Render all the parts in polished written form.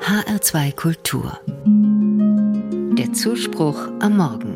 HR2 Kultur. Der Zuspruch am Morgen.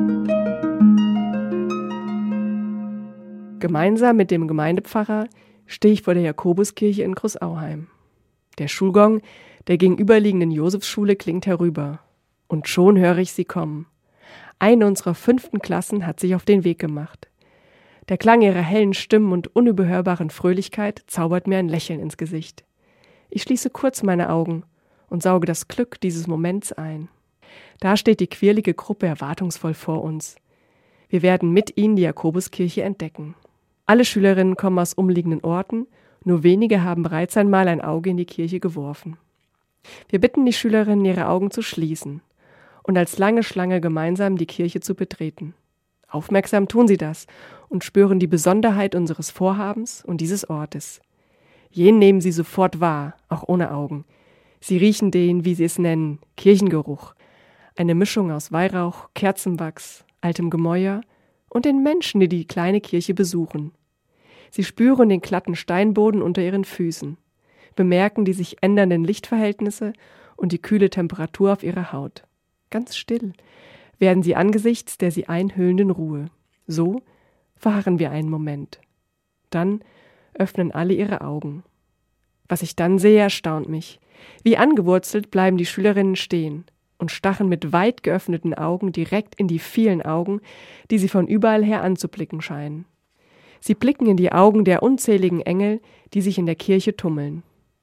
Gemeinsam mit dem Gemeindepfarrer stehe ich vor der Jakobuskirche in Großauheim. Der Schulgong der gegenüberliegenden Josefsschule klingt herüber. Und schon höre ich sie kommen. Eine unserer 5. Klassen hat sich auf den Weg gemacht. Der Klang ihrer hellen Stimmen und unüberhörbaren Fröhlichkeit zaubert mir ein Lächeln ins Gesicht. Ich schließe kurz meine Augen und sauge das Glück dieses Moments ein. Da steht die quirlige Gruppe erwartungsvoll vor uns. Wir werden mit ihnen die Jakobuskirche entdecken. Alle Schülerinnen kommen aus umliegenden Orten, nur wenige haben bereits einmal ein Auge in die Kirche geworfen. Wir bitten die Schülerinnen, ihre Augen zu schließen und als lange Schlange gemeinsam die Kirche zu betreten. Aufmerksam tun sie das und spüren die Besonderheit unseres Vorhabens und dieses Ortes. Jenen nehmen sie sofort wahr, auch ohne Augen. Sie riechen den, wie sie es nennen, Kirchengeruch. Eine Mischung aus Weihrauch, Kerzenwachs, altem Gemäuer und den Menschen, die die kleine Kirche besuchen. Sie spüren den glatten Steinboden unter ihren Füßen, bemerken die sich ändernden Lichtverhältnisse und die kühle Temperatur auf ihrer Haut. Ganz still werden sie angesichts der sie einhüllenden Ruhe. So verharren wir einen Moment. Dann öffnen alle ihre Augen. Was ich dann sehe, erstaunt mich. Wie angewurzelt bleiben die Schülerinnen stehen und starren mit weit geöffneten Augen direkt in die vielen Augen, die sie von überall her anzublicken scheinen. Sie blicken in die Augen der unzähligen Engel, die sich in der Kirche tummeln.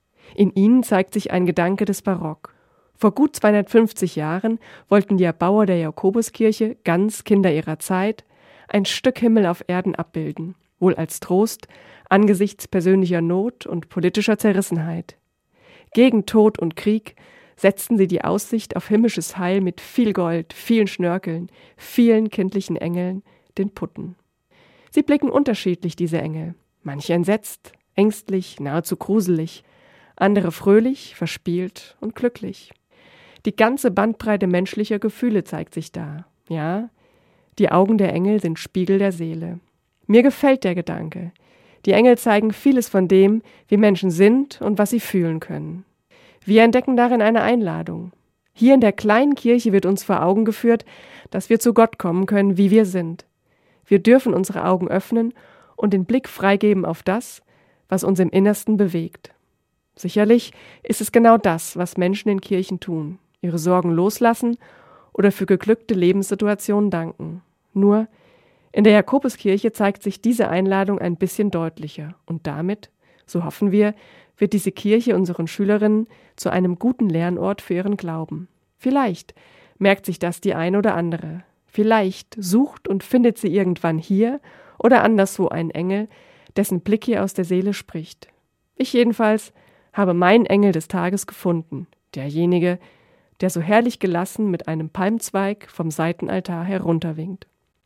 In ihnen zeigt sich ein Gedanke des Barock. Vor gut 250 Jahren wollten die Erbauer der Jakobuskirche, ganz Kinder ihrer Zeit, ein Stück Himmel auf Erden abbilden, wohl als Trost angesichts persönlicher Not und politischer Zerrissenheit. Gegen Tod und Krieg setzten sie die Aussicht auf himmlisches Heil mit viel Gold, vielen Schnörkeln, vielen kindlichen Engeln, den Putten. Sie blicken unterschiedlich, diese Engel. Manche entsetzt, ängstlich, nahezu gruselig, andere fröhlich, verspielt und glücklich. Die ganze Bandbreite menschlicher Gefühle zeigt sich da. Ja, die Augen der Engel sind Spiegel der Seele. Mir gefällt der Gedanke. Die Engel zeigen vieles von dem, wie Menschen sind und was sie fühlen können. Wir entdecken darin eine Einladung. Hier in der kleinen Kirche wird uns vor Augen geführt, dass wir zu Gott kommen können, wie wir sind. Wir dürfen unsere Augen öffnen und den Blick freigeben auf das, was uns im Innersten bewegt. Sicherlich ist es genau das, was Menschen in Kirchen tun, ihre Sorgen loslassen oder für geglückte Lebenssituationen danken. Nur, in der Jakobuskirche zeigt sich diese Einladung ein bisschen deutlicher und damit, so hoffen wir, wird diese Kirche unseren Schülerinnen zu einem guten Lernort für ihren Glauben. Vielleicht merkt sich das die eine oder andere. Vielleicht sucht und findet sie irgendwann hier oder anderswo einen Engel, dessen Blick ihr aus der Seele spricht. Ich jedenfalls habe meinen Engel des Tages gefunden, derjenige, der so herrlich gelassen mit einem Palmzweig vom Seitenaltar herunterwinkt.